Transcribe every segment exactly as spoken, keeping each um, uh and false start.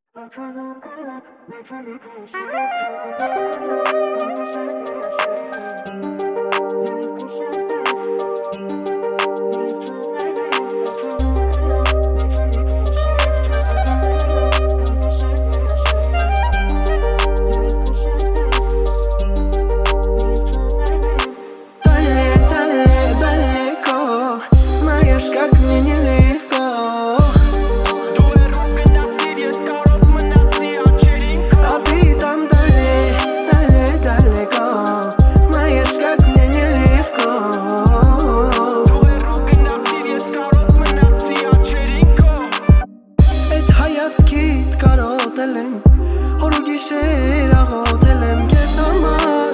Հայացքիդ կարոտել եմ, օր ու գիշեր աղոթել եմ քեզ համար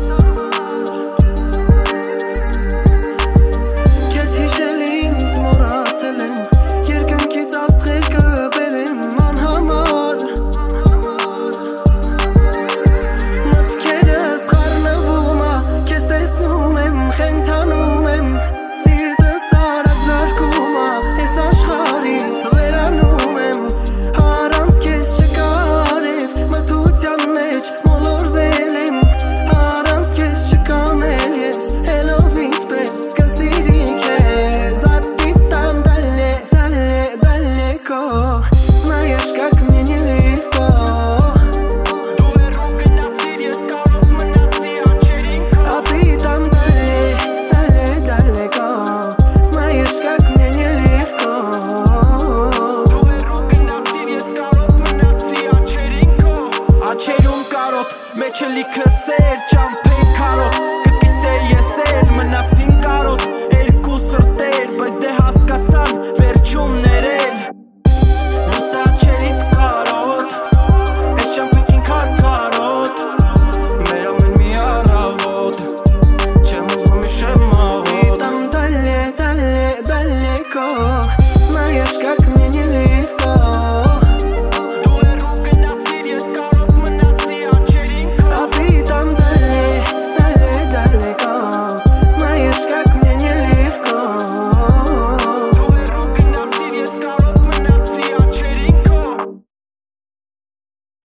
Քեզ հիշել ինձ մոռացել եմ, երկնքից աստղեր կբերեմ անհամար Մտքերս խառնվում ա, քեզ տեսնում եմ, խենթանում եմ Սիրտս արագ զարկում ա, ես աշխարհից վերանում եմ Знаешь, как мне нелегко